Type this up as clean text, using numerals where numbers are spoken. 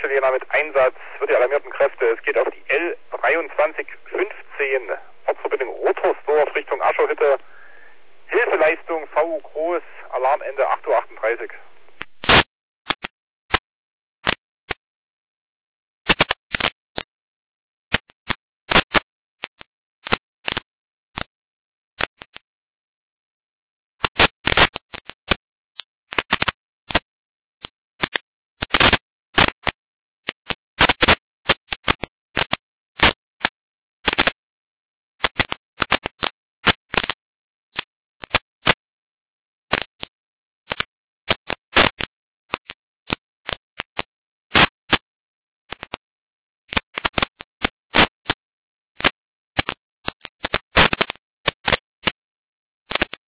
Jena mit Einsatz für die alarmierten Kräfte. Es geht auf die L2315, Ortsverbindung Rotorsdorf Richtung Ascherhütte. Hilfeleistung V groß, Alarmende 8:38 Uhr.